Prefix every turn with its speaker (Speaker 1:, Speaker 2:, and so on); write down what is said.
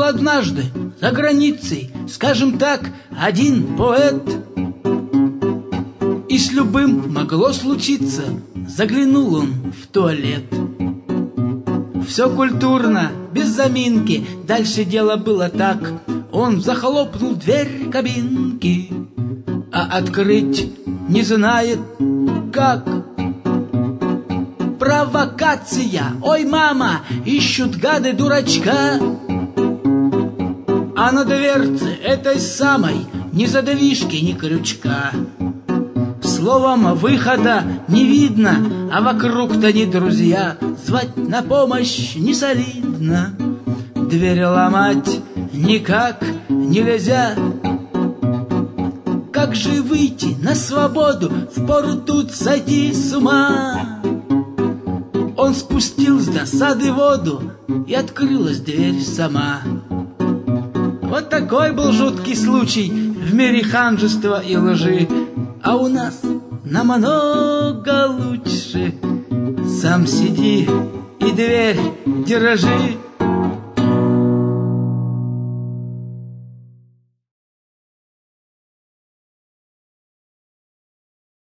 Speaker 1: однажды за границей, скажем так, один поэт. И с любым могло случиться, заглянул он в туалет. Все культурно, без заминки, дальше дело было так. Он захлопнул дверь кабинки, а открыть не знает как. Провокация, ой, мама, ищут гады дурачка. А на дверце этой самой ни задвижки, ни крючка. Словом, выхода не видно, а вокруг-то не друзья. Звать на помощь не солидно, дверь ломать никак нельзя. Как же выйти на свободу, впору тут сойти с ума? Он спустил с досады воду, и открылась дверь сама. Вот такой был жуткий случай в мире ханжества и лжи. А у нас намного лучше. Сам сиди и дверь держи.